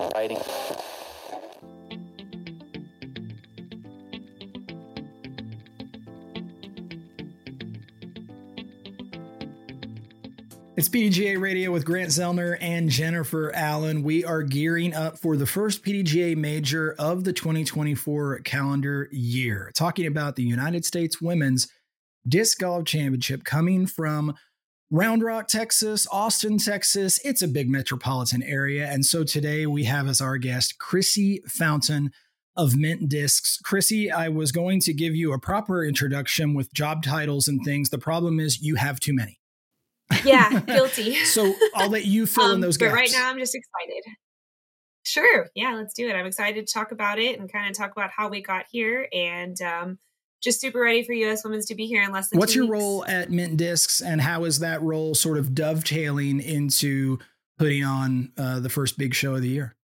Writing. It's PDGA Radio with Grant Zellner and Jennifer Allen. We are gearing up for the first PDGA major of the 2024 calendar year, talking about the United States Women's Disc Golf Championship coming from Round Rock, Texas, Austin, Texas. It's a big metropolitan area. And so today we have as our guest, Chrissy Fountain of Mint Discs. Chrissy, I was going to give you a proper introduction with job titles and things. The problem is you have too many. Yeah, guilty. So I'll let you fill in those gaps. But right now I'm just excited. Sure. Yeah, let's do it. I'm excited to talk about it and kind of talk about how we got here, and just super ready for U.S. Women's to be here in less than 2 weeks. What's your role at Mint Discs, and how is that role sort of dovetailing into putting on the first big show of the year?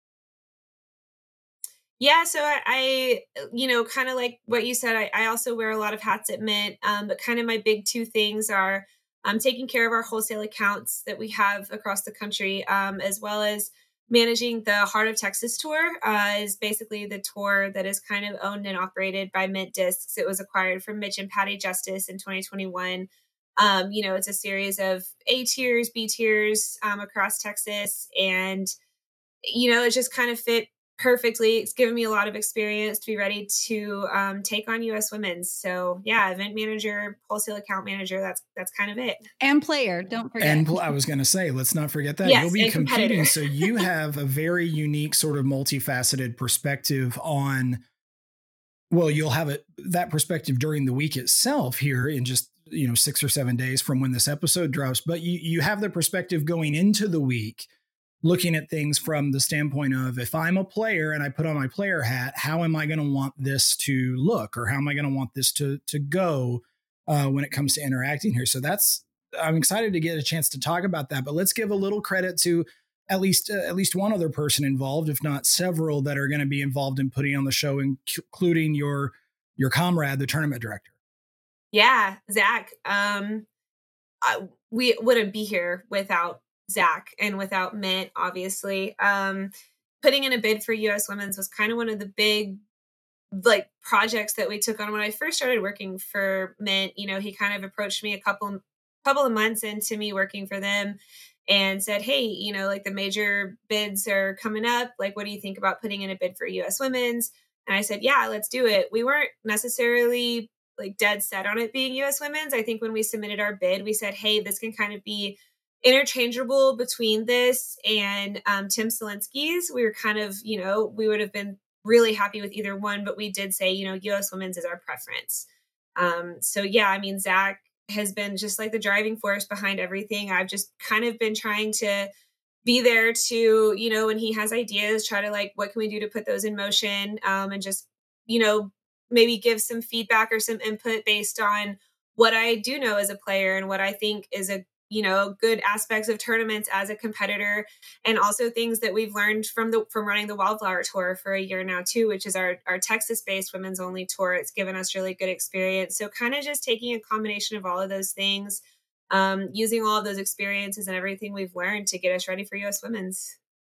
Yeah, so I kind of like what you said, I also wear a lot of hats at Mint, but kind of my big two things are taking care of our wholesale accounts that we have across the country, as well as managing the Heart of Texas tour. Is basically the tour that is kind of owned and operated by Mint Discs. It was acquired from Mitch and Patty Justice in 2021. It's a series of A tiers, B tiers across Texas. And, it just kind of fit perfectly. It's given me a lot of experience to be ready to take on U.S. Women's. So yeah, event manager, wholesale account manager. That's kind of it. And player, don't forget. And I was going to say, let's not forget that. Yes, you'll be competing. Competitor. So you have a very unique sort of multifaceted perspective on. Well, you'll have that perspective during the week itself here in just 6 or 7 days from when this episode drops. But you have the perspective going into the week, looking at things from the standpoint of, if I'm a player and I put on my player hat, how am I going to want this to look, or how am I going to want this to go when it comes to interacting here? So I'm excited to get a chance to talk about that, but let's give a little credit to at least one other person involved, if not several, that are going to be involved in putting on the show, including your comrade, the tournament director. Yeah, Zach. We wouldn't be here without Zach and without Mint, obviously. Putting in a bid for U.S. Women's was kind of one of the big projects that we took on when I first started working for Mint. He kind of approached me a couple of months into me working for them and said, hey, the major bids are coming up. What do you think about putting in a bid for U.S. Women's? And I said, yeah, let's do it. We weren't necessarily dead set on it being U.S. Women's. I think when we submitted our bid, we said, hey, this can kind of be interchangeable between this and Tim Selinsky's. We were kind of, we would have been really happy with either one, but we did say, U.S. Women's is our preference. So yeah, Zach has been just the driving force behind everything. I've just kind of been trying to be there to, when he has ideas, try to what can we do to put those in motion, and just, maybe give some feedback or some input based on what I do know as a player and what I think is a good aspects of tournaments as a competitor, and also things that we've learned from running the Wildflower Tour for a year now too, which is our Texas-based women's only tour. It's given us really good experience. So kind of just taking a combination of all of those things, using all of those experiences and everything we've learned to get us ready for U.S. Women's.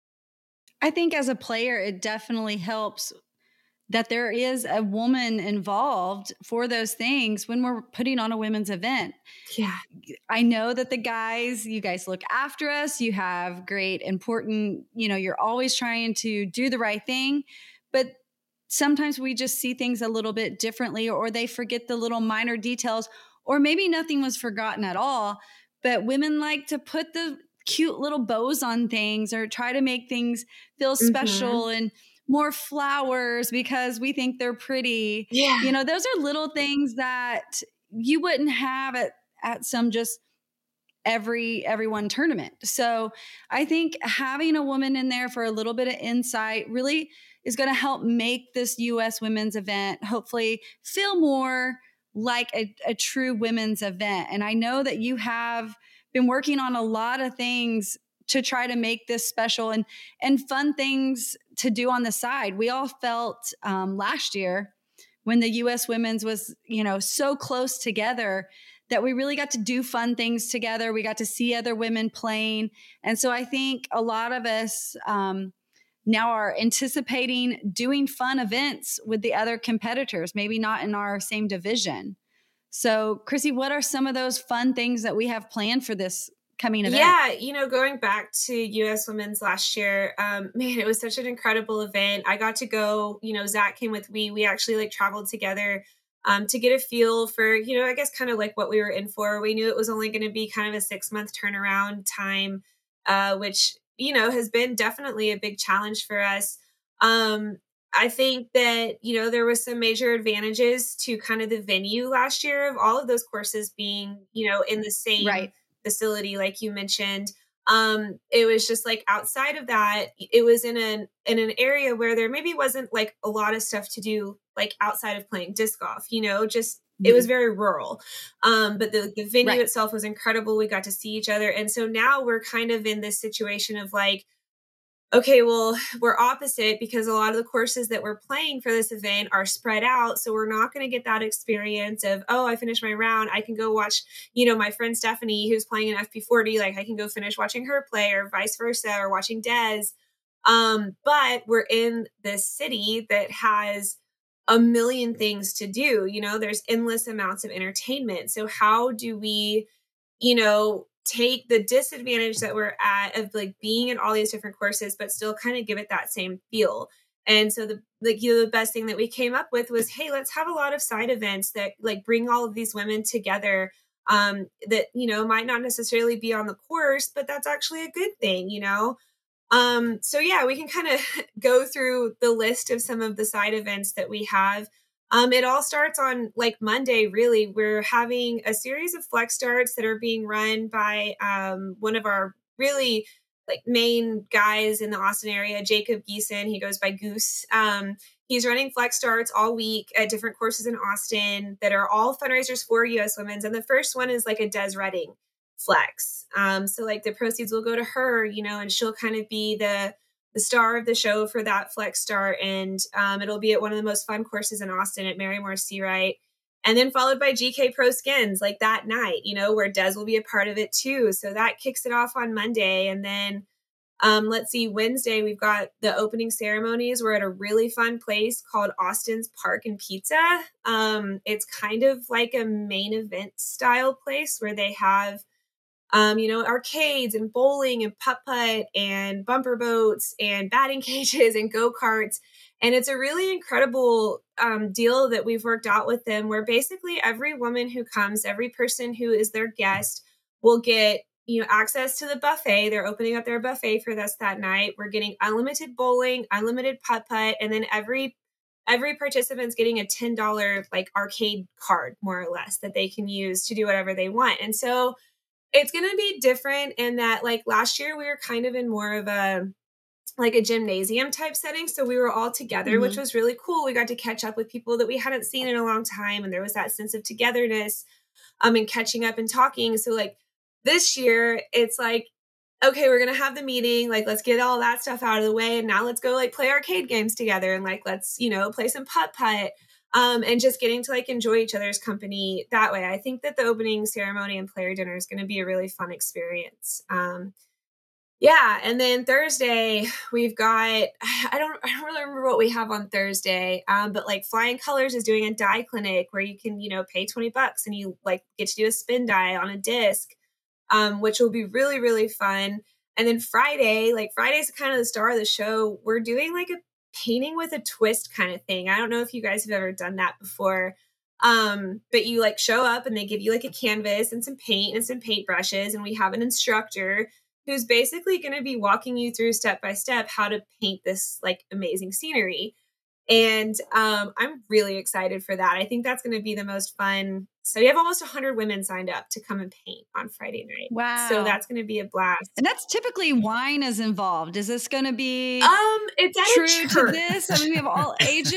I think as a player, it definitely helps that there is a woman involved for those things when we're putting on a women's event. Yeah. I know that you guys look after us. You have great, important, you're always trying to do the right thing, but sometimes we just see things a little bit differently, or they forget the little minor details, or maybe nothing was forgotten at all, but women like to put the cute little bows on things or try to make things feel special and more flowers because we think they're pretty. Yeah. Those are little things that you wouldn't have at some just everyone tournament. So I think having a woman in there for a little bit of insight really is going to help make this U.S. Women's event hopefully feel more like a true women's event. And I know that you have been working on a lot of things to try to make this special and fun things to do on the side. We all felt last year when the U.S. Women's was, so close together that we really got to do fun things together. We got to see other women playing. And so I think a lot of us now are anticipating doing fun events with the other competitors, maybe not in our same division. So, Chrissy, what are some of those fun things that we have planned for this coming event? Yeah, going back to US Women's last year, man, it was such an incredible event. I got to go, Zach came with me. We actually like traveled together to get a feel for, I guess kind of like what we were in for. We knew it was only going to be kind of a 6-month turnaround time, which, has been definitely a big challenge for us. I think that, there was some major advantages to kind of the venue last year of all of those courses being, in the same facility, like you mentioned. It was just like outside of that, it was in an area where there maybe wasn't like a lot of stuff to do, like outside of playing disc golf, it was very rural. But the venue itself was incredible. We got to see each other. And so now we're kind of in this situation of like, okay, well, we're opposite because a lot of the courses that we're playing for this event are spread out. So we're not going to get that experience of, oh, I finished my round. I can go watch, my friend Stephanie, who's playing an FP40, like I can go finish watching her play or vice versa or watching Des. But we're in this city that has a million things to do. There's endless amounts of entertainment. So how do we, take the disadvantage that we're at of like being in all these different courses, but still kind of give it that same feel. And so the best thing that we came up with was, hey, let's have a lot of side events that like bring all of these women together, that, might not necessarily be on the course, but that's actually a good thing, So yeah, we can kind of go through the list of some of the side events that we have. It all starts on like Monday, really. We're having a series of flex starts that are being run by one of our really like main guys in the Austin area, Jacob Geeson. He goes by Goose. He's running flex starts all week at different courses in Austin that are all fundraisers for US Women's. And the first one is like a Des Redding flex. So like the proceeds will go to her, and she'll kind of be the star of the show for that flex start. And it'll be at one of the most fun courses in Austin at Marymore Seawright. And then followed by GK Pro Skins like that night, where Des will be a part of it too. So that kicks it off on Monday. And then let's see, Wednesday, we've got the opening ceremonies. We're at a really fun place called Austin's Park and Pizza. It's kind of like a main event style place where they have arcades and bowling and putt-putt and bumper boats and batting cages and go-karts. And it's a really incredible deal that we've worked out with them where basically every woman who comes, every person who is their guest will get, access to the buffet. They're opening up their buffet for us that night. We're getting unlimited bowling, unlimited putt-putt, and then every participant's getting a $10 like arcade card, more or less, that they can use to do whatever they want. And so it's going to be different in that like last year we were kind of in more of a gymnasium type setting. So we were all together, which was really cool. We got to catch up with people that we hadn't seen in a long time. And there was that sense of togetherness and catching up and talking. So like this year it's like, okay, we're going to have the meeting. Like, let's get all that stuff out of the way. And now let's go like play arcade games together and like, let's, play some putt-putt. And just getting to like enjoy each other's company that way. I think that the opening ceremony and player dinner is going to be a really fun experience. Yeah. And then Thursday we've got, I don't really remember what we have on Thursday. But like Flying Colors is doing a die clinic where you can, pay $20 and you like get to do a spin die on a disc, which will be really, really fun. And then Friday's kind of the star of the show. We're doing like a painting with a twist kind of thing. I don't know if you guys have ever done that before. But you like show up and they give you like a canvas and some paint and some paint brushes. And we have an instructor who's basically going to be walking you through step by step how to paint this like amazing scenery. And I'm really excited for that. I think that's going to be the most fun. So we have almost 100 women signed up to come and paint on Friday night. Wow. So that's going to be a blast. And that's typically wine is involved. Is this going to be it's at true a church. to this? I mean, we have all ages.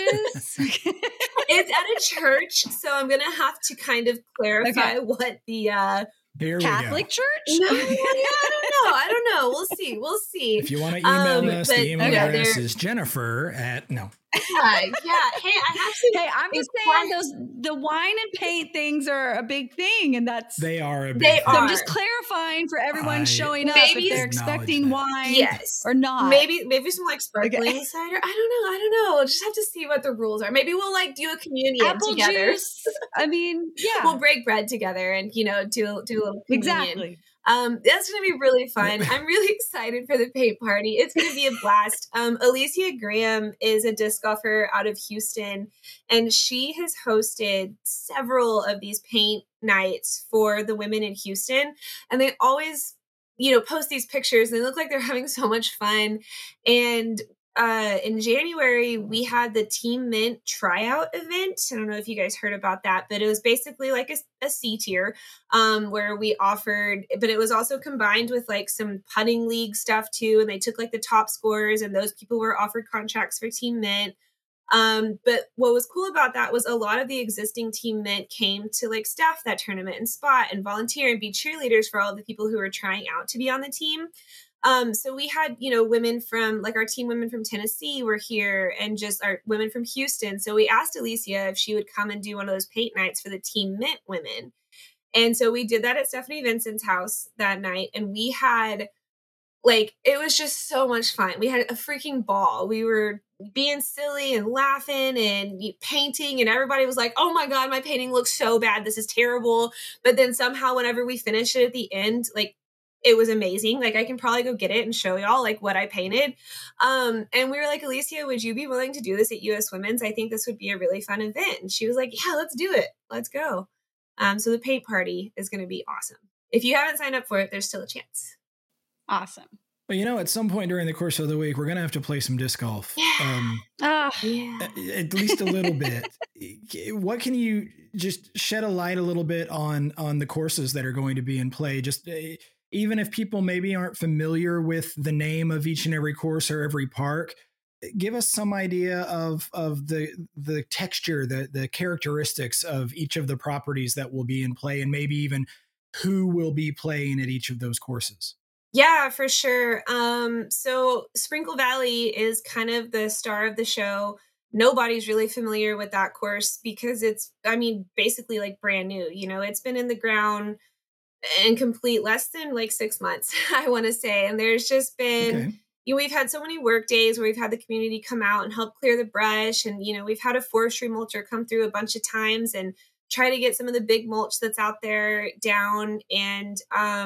It's at a church. So I'm going to have to kind of clarify what the There Catholic church? No, I don't know. know. We'll see. We'll see. If you want to email us, the email address there- is Jennifer at no. Yeah. Hey, I have to. Hey, I'm just saying the wine and paint things are a big thing, and that's They are a big They thing. So are. I'm just clarifying for everyone showing up Maybe if they're acknowledge expecting that. wine Yes. or not. Maybe some like sparkling cider. I don't know. We'll just have to see what the rules are. Maybe we'll like do a communion Apple together. juice. I mean, yeah. We'll break bread together and do a little communion. Exactly. That's going to be really fun. I'm really excited for the paint party. It's going to be a blast. Alicia Graham is a disc golfer out of Houston, and she has hosted several of these paint nights for the women in Houston. And they always, post these pictures and they look like they're having so much fun. And in January, we had the Team Mint tryout event. I don't know if you guys heard about that, but it was basically like a C tier where we offered, but it was also combined with like some putting league stuff too. And they took like the top scorers and those people were offered contracts for Team Mint. But what was cool about that was a lot of the existing Team Mint came to like staff that tournament and spot and volunteer and be cheerleaders for all of the people who were trying out to be on the team. So we had, women from like our team women from Tennessee were here and just our women from Houston. So we asked Alicia if she would come and do one of those paint nights for the Team Mint women. And so we did that at Stephanie Vincent's house that night. And we had it was just so much fun. We had a freaking ball. We were being silly and laughing and painting, and everybody was like, oh my God, my painting looks so bad. This is terrible. But then somehow whenever we finished it at the end, it was amazing. I can probably go get it and show y'all what I painted. And we were like, Alicia, would you be willing to do this at US Women's? I think this would be a really fun event. And she was like, yeah, let's do it. Let's go. So the paint party is going to be awesome. If you haven't signed up for it, there's still a chance. Awesome. Well, at some point during the course of the week, we're going to have to play some disc golf. Yeah. At least a little bit. What can you just shed a light a little bit on the courses that are going to be in play? Just even if people maybe aren't familiar with the name of each and every course or every park, give us some idea of the texture, the characteristics of each of the properties that will be in play, and maybe even who will be playing at each of those courses. Yeah, for sure. So Sprinkle Valley is kind of the star of the show. Nobody's really familiar with that course because it's, basically brand new. It's been in the ground and complete less than 6 months, I want to say. And there's just been, we've had so many work days where we've had the community come out and help clear the brush. And, we've had a forestry mulcher come through a bunch of times and try to get some of the big mulch that's out there down. And,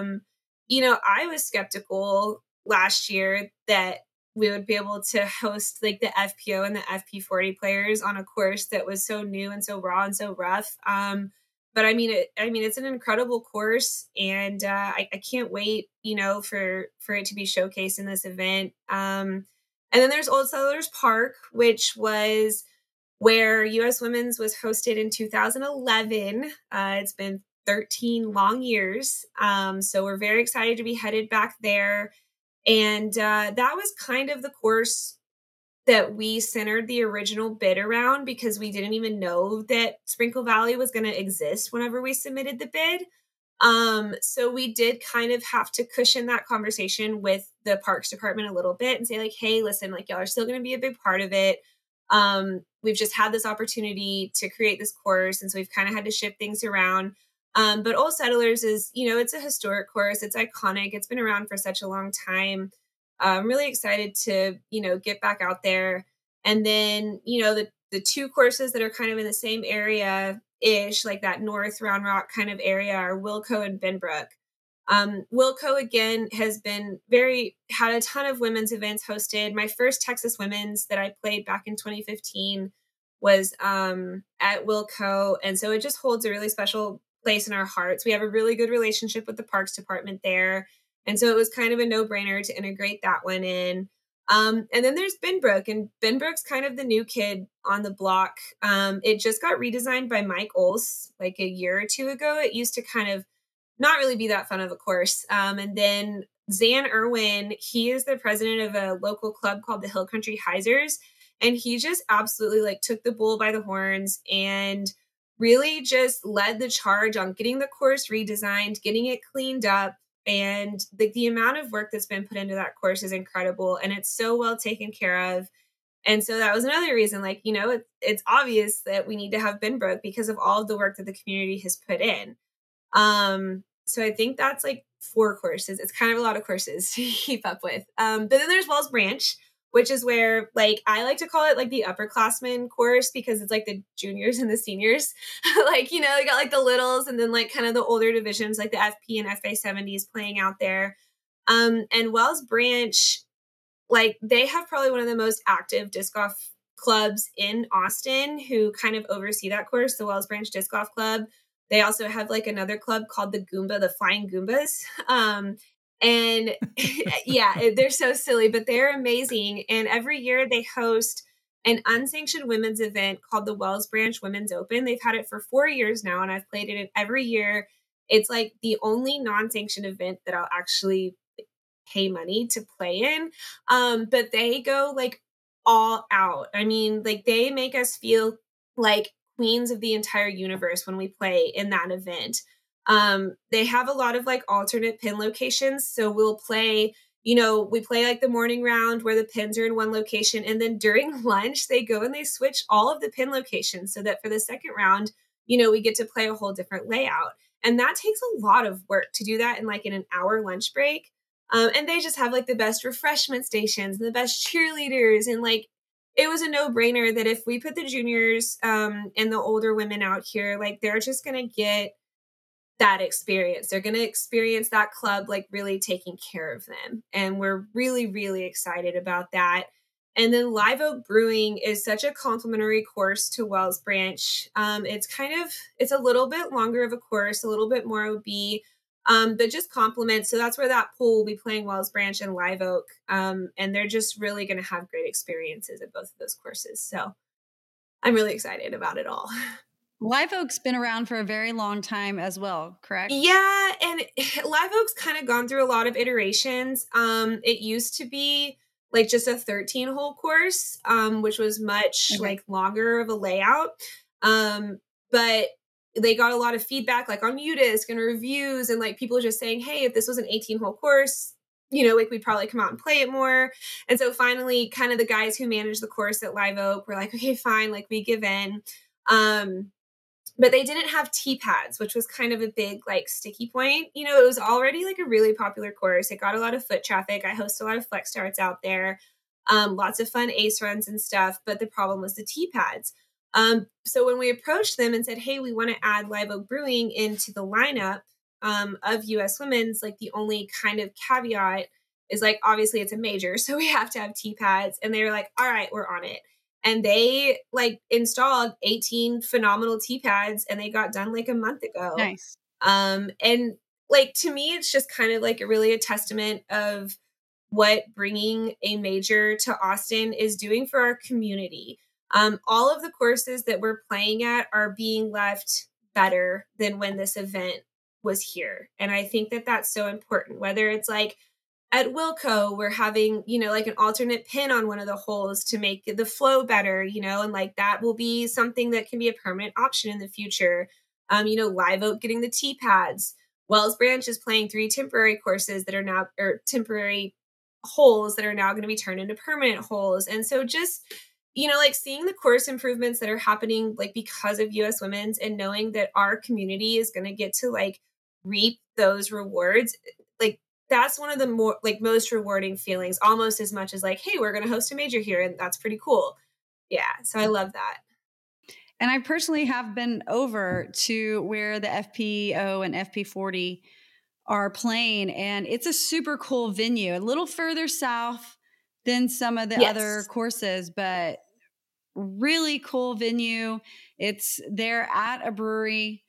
I was skeptical last year that we would be able to host the FPO and the FP40 players on a course that was so new and so raw and so rough. But it's an incredible course, and I can't wait, for it to be showcased in this event. And then there's Old Settlers Park, which was where US Women's was hosted in 2011. It's been 13 long years. So we're very excited to be headed back there. And that was kind of the course that we centered the original bid around because we didn't even know that Sprinkle Valley was going to exist whenever we submitted the bid. So we did kind of have to cushion that conversation with the Parks Department a little bit and say hey, listen, y'all are still going to be a big part of it. We've just had this opportunity to create this course. And so we've kind of had to shift things around. But Old Settlers is, it's a historic course. It's iconic. It's been around for such a long time. I'm really excited to, get back out there. And then, the two courses that are kind of in the same area-ish, that North Round Rock kind of area are Wilco and Benbrook. Wilco, again, has been had a ton of women's events hosted. My first Texas Women's that I played back in 2015 was at Wilco. And so it just holds a really special place in our hearts. We have a really good relationship with the Parks Department there. And so it was kind of a no-brainer to integrate that one in. And then there's Benbrook, and Benbrook's kind of the new kid on the block. It just got redesigned by Mike Olse a year or two ago. It used to kind of not really be that fun of a course. And then Zan Irwin, he is the president of a local club called the Hill Country Heisers. And he just absolutely took the bull by the horns and really just led the charge on getting the course redesigned, getting it cleaned up. And the amount of work that's been put into that course is incredible. And it's so well taken care of. And so that was another reason, like, you know, it's obvious that we need to have Binbrook because of all of the work that the community has put in. So I think that's like 4 courses. It's kind of a lot of courses to keep up with. But then there's Wells Branch, which is where, like, I like to call it like the upperclassmen course because it's like the juniors and the seniors. Like, you know, you got like the littles and then like kind of the older divisions, like the FP and FA 70s playing out there. And Wells Branch, like, they have probably one of the most active disc golf clubs in Austin who kind of oversee that course, the Wells Branch Disc Golf Club. They also have like another club called the Goomba, the Flying Goombas. And yeah, they're so silly, but they're amazing. And every year they host an unsanctioned women's event called the Wells Branch Women's Open. They've had it for 4 years now, and I've played it every year. It's like the only non-sanctioned event that I'll actually pay money to play in. But they go like all out. I mean, like they make us feel like queens of the entire universe when we play in that event. They have a lot of like alternate pin locations. So we'll play, you know, we play like the morning round where the pins are in one location. And then during lunch, they go and they switch all of the pin locations so that for the second round, you know, we get to play a whole different layout. And that takes a lot of work to do that in like in an hour lunch break. And they just have like the best refreshment stations and the best cheerleaders. And like, it was a no-brainer that if we put the juniors and the older women out here, like they're just going to get that experience. They're going to experience that club, like really taking care of them. And we're really, really excited about that. And then Live Oak Brewing is such a complimentary course to Wells Branch. It's a little bit longer of a course, a little bit more OB, but just compliments. So that's where that pool will be playing Wells Branch and Live Oak. And they're just really going to have great experiences at both of those courses. So I'm really excited about it all. Live Oak's been around for a very long time as well, correct? Yeah, and Live Oak's kind of gone through a lot of iterations. It used to be like just a 13-hole course, which was much like longer of a layout. But they got a lot of feedback like on UDisc and reviews and like people just saying, hey, if this was an 18-hole course, you know, like we'd probably come out and play it more. And so finally kind of the guys who managed the course at Live Oak were like, okay, fine, like we give in. But they didn't have tee pads, which was kind of a big like sticky point. You know, it was already like a really popular course. It got a lot of foot traffic. I host a lot of flex starts out there. Lots of fun ace runs and stuff. But the problem was the tee pads. So when we approached them and said, hey, we want to add Live Oak Brewing into the lineup of US Women's, like the only kind of caveat is like, obviously it's a major, so we have to have tee pads. And they were like, all right, we're on it. And they like installed 18 phenomenal tee pads and they got done like a month ago. Nice. And like, to me, it's just kind of like a testament of what bringing a major to Austin is doing for our community. All of the courses that we're playing at are being left better than when this event was here. And I think that that's so important, whether it's like at Wilco, we're having, you know, like an alternate pin on one of the holes to make the flow better, you know, and like that will be something that can be a permanent option in the future. You know, Live Oak getting the tee pads. Wells Branch is playing 3 temporary courses that are now, or temporary holes that are now going to be turned into permanent holes. And so just, you know, like seeing the course improvements that are happening, like because of US Women's and knowing that our community is going to get to like reap those rewards, like that's one of the more like most rewarding feelings, almost as much as like, hey, we're going to host a major here. And that's pretty cool. Yeah. So I love that. And I personally have been over to where the FPO and FP40 are playing, and it's a super cool venue, a little further south than some of the other courses, but really cool venue. It's there at a brewery.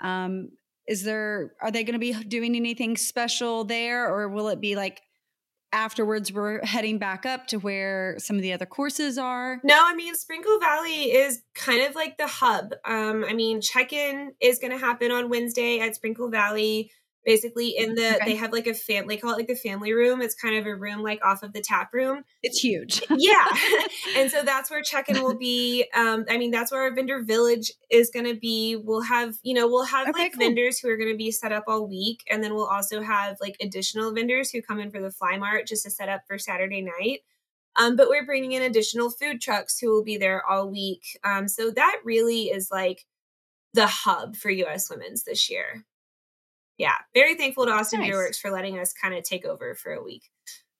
Are they going to be doing anything special there, or will it be like afterwards we're heading back up to where some of the other courses are? No, I mean, Sprinkle Valley is kind of like the hub. I mean, check-in is going to happen on Wednesday at Sprinkle Valley. basically in the, Okay. they have like a family, they call it like the family room. It's kind of a room like off of the tap room. It's huge. Yeah. And so that's where check-in will be. I mean, that's where our vendor village is going to be. We'll have Okay, like cool. vendors who are going to be set up all week. And then we'll also have like additional vendors who come in for the Fly Mart just to set up for Saturday night. But we're bringing in additional food trucks who will be there all week. So that really is like the hub for US Women's this year. Yeah. Very thankful to Austin Nice. Beer Works for letting us kind of take over for a week.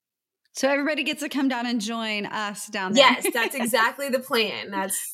So everybody gets to come down and join us down there. Yes, that's exactly the plan.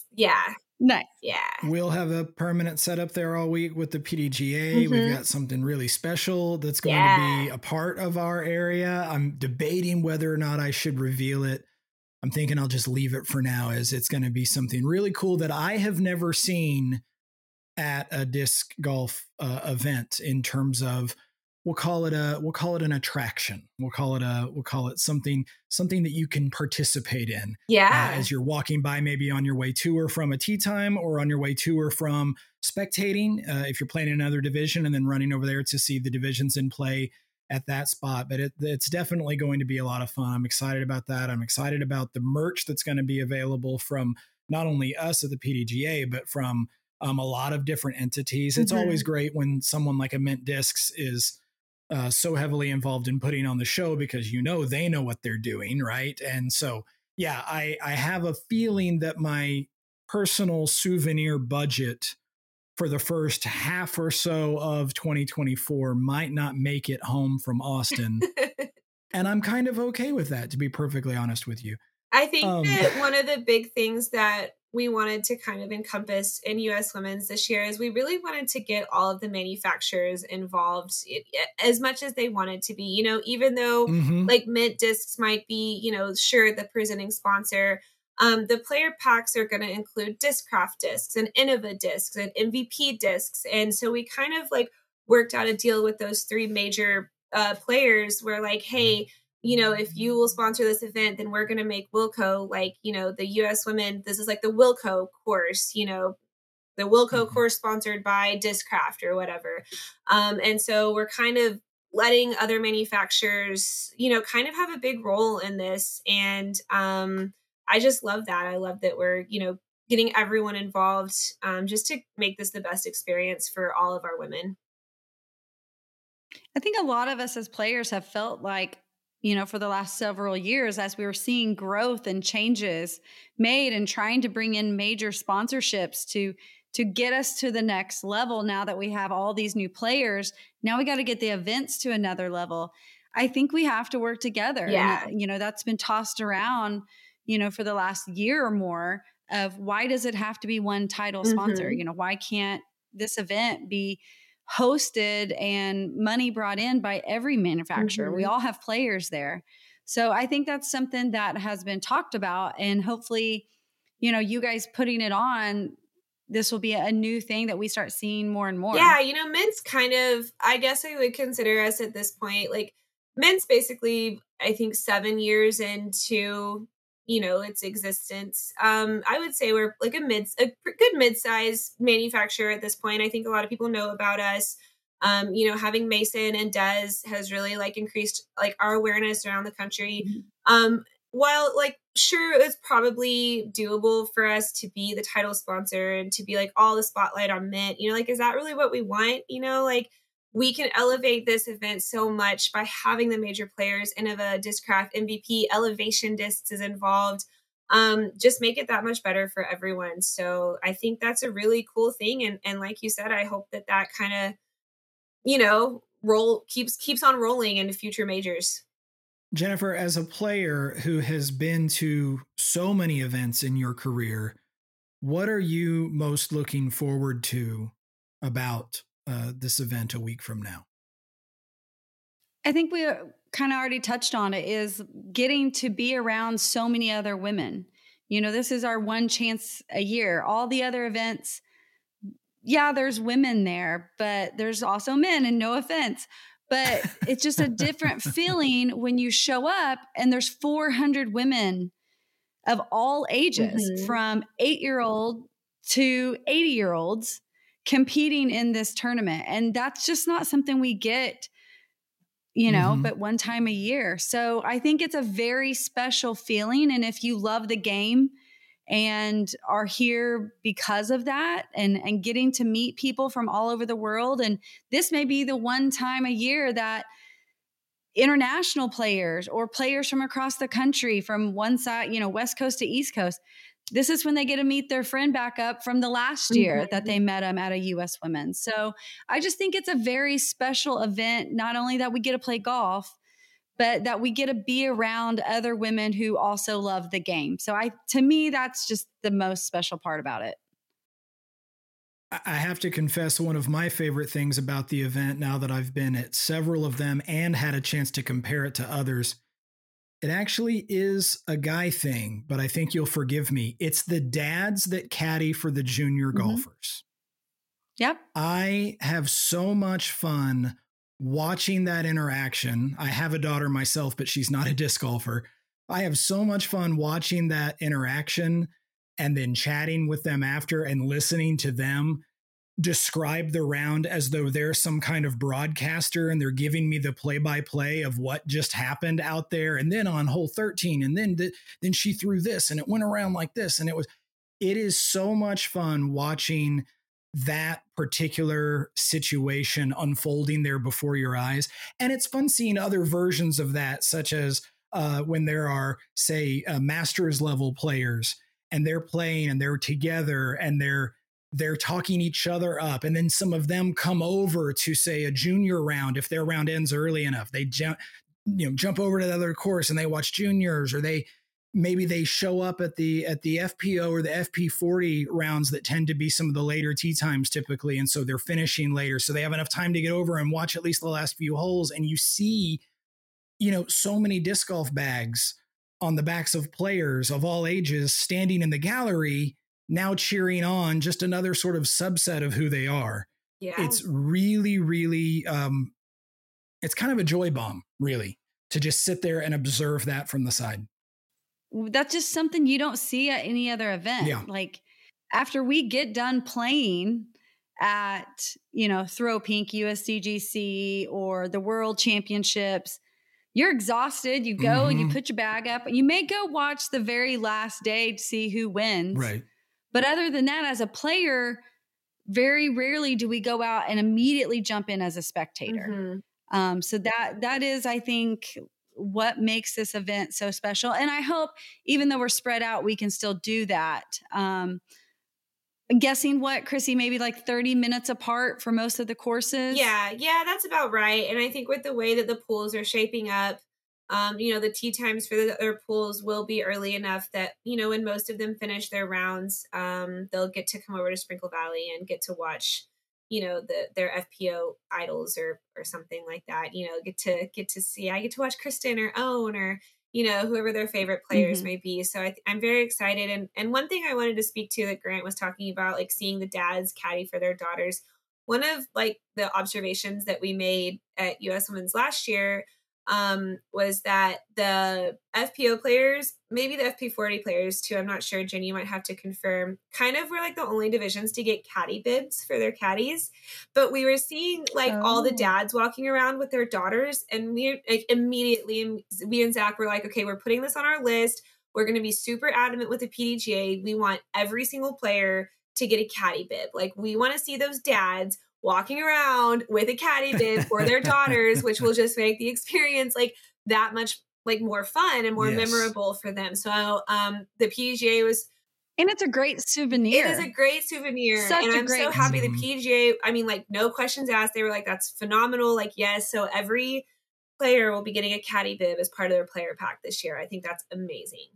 Nice. Yeah. We'll have a permanent setup there all week with the PDGA. We've got something really special that's going to be a part of our area. I'm debating whether or not I should reveal it. I'm thinking I'll just leave it for now, as it's going to be something really cool that I have never seen at a disc golf event, in terms of, we'll call it an attraction. We'll call it something that you can participate in. Yeah. As you're walking by, maybe on your way to or from a tee time, or on your way to or from spectating, if you're playing another division, and then running over there to see the divisions in play at that spot. But it's definitely going to be a lot of fun. I'm excited about that. I'm excited about the merch that's going to be available from not only us at the PDGA, but from a lot of different entities. It's always great when someone like a Mint Discs is so heavily involved in putting on the show, because they know what they're doing, right? And so, yeah, I have a feeling that my personal souvenir budget for the first half or so of 2024 might not make it home from Austin. And I'm kind of okay with that, to be perfectly honest with you. I think that one of the big things that we wanted to kind of encompass in US Women's this year is we really wanted to get all of the manufacturers involved as much as they wanted to be, even though like Mint Discs might be, sure, the presenting sponsor. The player packs are going to include Discraft discs and Innova discs and MVP discs. And so we kind of like worked out a deal with those three major players where like, hey, if you will sponsor this event, then we're going to make Wilco, like, the US Women, this is like the Wilco course, the Wilco course sponsored by Discraft or whatever. And so we're kind of letting other manufacturers, kind of have a big role in this. And I just love that. I love that we're, getting everyone involved just to make this the best experience for all of our women. I think a lot of us as players have felt like, for the last several years, as we were seeing growth and changes made and trying to bring in major sponsorships to get us to the next level. Now that we have all these new players, now we got to get the events to another level. I think we have to work together. Yeah. And, that's been tossed around, for the last year or more, of why does it have to be one title sponsor? Why can't this event be hosted and money brought in by every manufacturer? We all have players there. So I think that's something that has been talked about, and hopefully, you guys putting it on, this will be a new thing that we start seeing more and more. Yeah. Mint's kind of, I guess I would consider us at this point, like Mint's basically, I think 7 years into, its existence. I would say we're like a good mid-size manufacturer at this point. I think a lot of people know about us. Having Mason and Des has really like increased like our awareness around the country. While like, sure, it's probably doable for us to be the title sponsor and to be like all the spotlight on Mint, like, is that really what we want? Like, we can elevate this event so much by having the major players, Innova, Discraft, MVP, Elevation Discs is involved. Just make it that much better for everyone. So I think that's a really cool thing. And like you said, I hope that kind of, keeps on rolling into future majors. Jennifer, as a player who has been to so many events in your career, what are you most looking forward to about this event a week from now? I think we kind of already touched on it, is getting to be around so many other women. This is our one chance a year. All the other events, yeah, there's women there, but there's also men, and no offense, but it's just a different feeling when you show up and there's 400 women of all ages, from 8-year-old to 80-year-olds, competing in this tournament. And that's just not something we get, but one time a year. So I think it's a very special feeling. And if you love the game and are here because of that and getting to meet people from all over the world, and this may be the one time a year that international players or players from across the country, from one side, West Coast to East Coast, this is when they get to meet their friend back up from the last year that they met him at a U.S. Women's. So I just think it's a very special event, not only that we get to play golf, but that we get to be around other women who also love the game. So to me, that's just the most special part about it. I have to confess, one of my favorite things about the event, now that I've been at several of them and had a chance to compare it to others, it actually is a guy thing, but I think you'll forgive me. It's the dads that caddy for the junior golfers. Yep. I have so much fun watching that interaction. I have a daughter myself, but she's not a disc golfer. I have so much fun watching that interaction and then chatting with them after and listening to them describe the round as though they're some kind of broadcaster and they're giving me the play-by-play of what just happened out there. And then on hole 13, and then she threw this and it went around like this. And it is so much fun watching that particular situation unfolding there before your eyes. And it's fun seeing other versions of that, such as when there are, say, masters level players and they're playing and they're together and they're talking each other up. And then some of them come over to, say, a junior round. If their round ends early enough, they jump over to the other course and they watch juniors, or maybe they show up at the FPO or the FP40 rounds that tend to be some of the later tee times typically. And so they're finishing later. So they have enough time to get over and watch at least the last few holes. And you see, so many disc golf bags on the backs of players of all ages standing in the gallery, now cheering on just another sort of subset of who they are. Yeah. It's really, really, it's kind of a joy bomb, really, to just sit there and observe that from the side. That's just something you don't see at any other event. Yeah. Like after we get done playing at, Throw Pink, USDGC, or the World Championships, you're exhausted. You go and you put your bag up. You may go watch the very last day to see who wins. Right. But other than that, as a player, very rarely do we go out and immediately jump in as a spectator. So that is, I think, what makes this event so special. And I hope, even though we're spread out, we can still do that. I'm guessing what, Chrissy, maybe like 30 minutes apart for most of the courses? Yeah, that's about right. And I think with the way that the pools are shaping up, the tee times for the other pools will be early enough that, when most of them finish their rounds, they'll get to come over to Sprinkle Valley and get to watch, their FPO idols or something like that, get to see, I get to watch Kristen or Owen or, whoever their favorite players may be. So I'm very excited. And one thing I wanted to speak to that Grant was talking about, like seeing the dads caddy for their daughters. One of like the observations that we made at US Women's last year was that the FPO players, maybe the FP40 players too, I'm not sure, Jenny, you might have to confirm, kind of were like the only divisions to get caddy bibs for their caddies. But we were seeing like all the dads walking around with their daughters, and we like immediately, me and Zach were like, okay, we're putting this on our list. We're going to be super adamant with the PDGA. We want every single player to get a caddy bib. Like we want to see those dads walking around with a caddy bib for their daughters, which will just make the experience like that much like more fun and more memorable for them. So the PDGA was, and it's a great souvenir. It is a great souvenir. Such and a I'm great so happy the PDGA, I mean, like no questions asked. They were like, that's phenomenal. Like, yes. So every player will be getting a caddy bib as part of their player pack this year. I think that's amazing.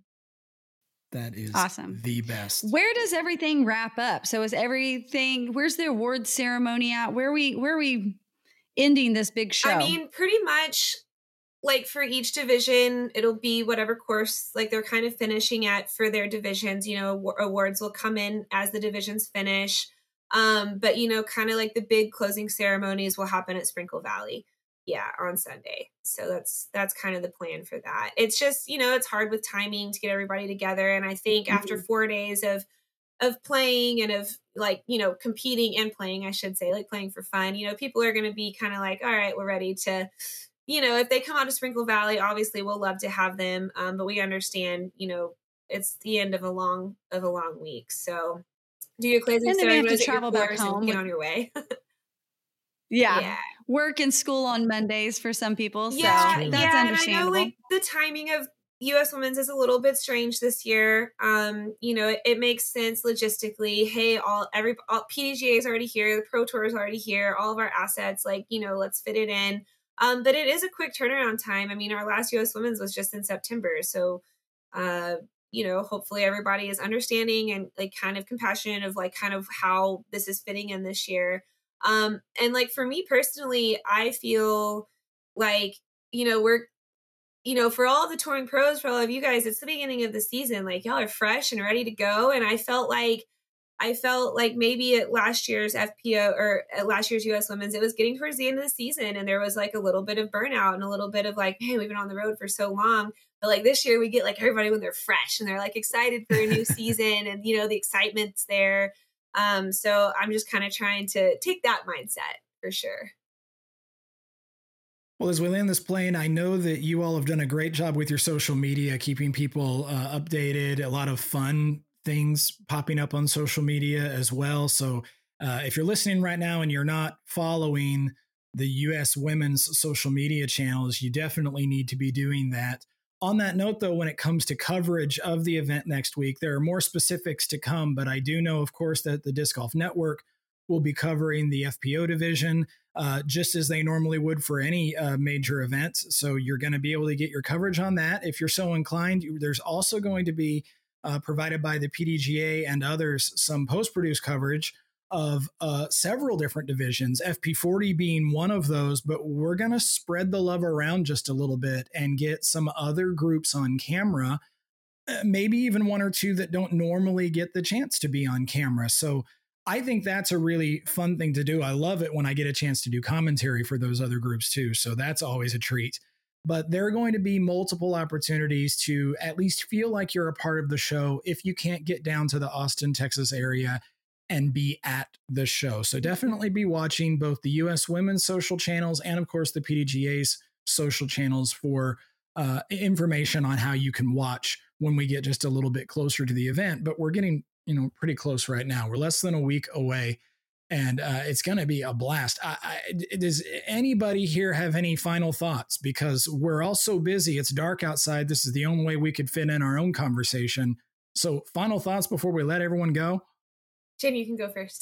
That is awesome. The best. Where does everything wrap up? So is everything, where's the awards ceremony at? Where are we ending this big show? I mean, pretty much like for each division, it'll be whatever course like they're kind of finishing at for their divisions. Awards will come in as the divisions finish. But kind of like the big closing ceremonies will happen at Sprinkle Valley. Yeah, on Sunday. So that's kind of the plan for that. It's just, it's hard with timing to get everybody together. And I think after 4 days of playing and of like, competing and playing, I should say, like playing for fun, people are going to be kind of like, all right, we're ready to, if they come out of Sprinkle Valley, obviously we'll love to have them. But we understand, it's the end of a long week. So do your classes. And then you have to travel back home. Get on your way. Yeah. Work and school on Mondays for some people. So that's understandable. And I know like the timing of U.S. Women's is a little bit strange this year. It makes sense logistically. Hey, all PDGA is already here. The Pro Tour is already here. All of our assets, let's fit it in. But it is a quick turnaround time. I mean, our last U.S. Women's was just in September. So, hopefully everybody is understanding and like kind of compassionate of like kind of how this is fitting in this year. And like for me personally, I feel like, we're, for all the touring pros, for all of you guys, it's the beginning of the season. Like y'all are fresh and ready to go. And I felt like maybe at last year's FPO or at last year's US Women's, it was getting towards the end of the season and there was like a little bit of burnout and a little bit of like, man, we've been on the road for so long. But like this year we get like everybody when they're fresh and they're like excited for a new season and, the excitement's there. So I'm just kind of trying to take that mindset for sure. Well, as we land this plane, I know that you all have done a great job with your social media, keeping people updated, a lot of fun things popping up on social media as well. So if you're listening right now and you're not following the U.S. Women's social media channels, you definitely need to be doing that. On that note, though, when it comes to coverage of the event next week, there are more specifics to come, but I do know, of course, that the Disc Golf Network will be covering the FPO division, just as they normally would for any major events. So you're going to be able to get your coverage on that if you're so inclined. There's also going to be provided by the PDGA and others some post-produced coverage of several different divisions, FP40 being one of those, but we're going to spread the love around just a little bit and get some other groups on camera, maybe even one or two that don't normally get the chance to be on camera. So I think that's a really fun thing to do. I love it when I get a chance to do commentary for those other groups too. So that's always a treat. But there are going to be multiple opportunities to at least feel like you're a part of the show if you can't get down to the Austin, Texas area and be at the show. So definitely be watching both the U.S. Women's social channels and, of course, the PDGA's social channels for information on how you can watch when we get just a little bit closer to the event. But we're getting, pretty close right now. We're less than a week away, and it's going to be a blast. Does anybody here have any final thoughts? Because we're all so busy. It's dark outside. This is the only way we could fit in our own conversation. So final thoughts before we let everyone go? Jenny, you can go first.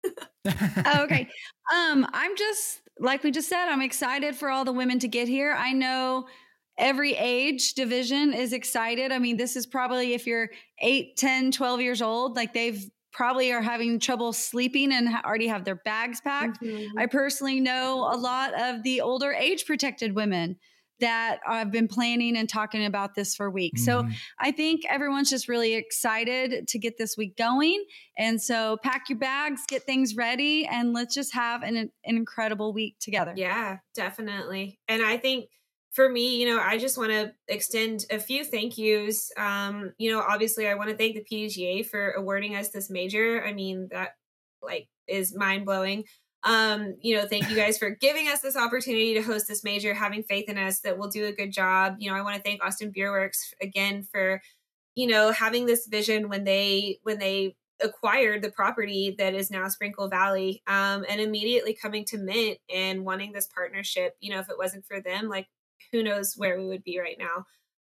Okay. I'm just, like we just said, I'm excited for all the women to get here. I know every age division is excited. I mean, this is probably if you're 8, 10, 12 years old, like they've probably are having trouble sleeping and already have their bags packed. Mm-hmm. I personally know a lot of the older age protected women that I've been planning and talking about this for weeks. Mm-hmm. So I think everyone's just really excited to get this week going. And so pack your bags, get things ready, and let's just have an incredible week together. Yeah, definitely. And I think for me, I just want to extend a few thank yous. Obviously I want to thank the PDGA for awarding us this major. I mean, that is mind blowing. Thank you guys for giving us this opportunity to host this major, having faith in us that we'll do a good job. I want to thank Austin Beer Works again for, having this vision when they acquired the property that is now Sprinkle Valley, and immediately coming to Mint and wanting this partnership. If it wasn't for them, who knows where we would be right now.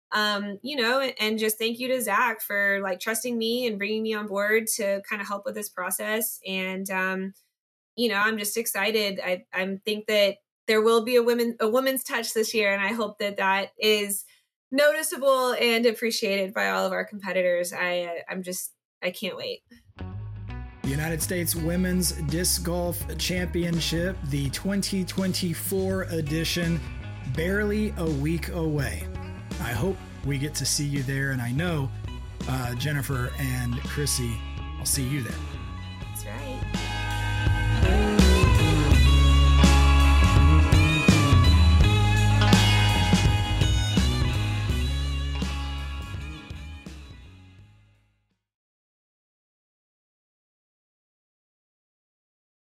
And just thank you to Zach for trusting me and bringing me on board to kind of help with this process. And, I'm just excited. I think that there will be a women's touch this year. And I hope that is noticeable and appreciated by all of our competitors. I can't wait. The United States Women's Disc Golf Championship, the 2024 edition, barely a week away. I hope we get to see you there. And I know Jennifer and Chrissy, I'll see you there. That's right.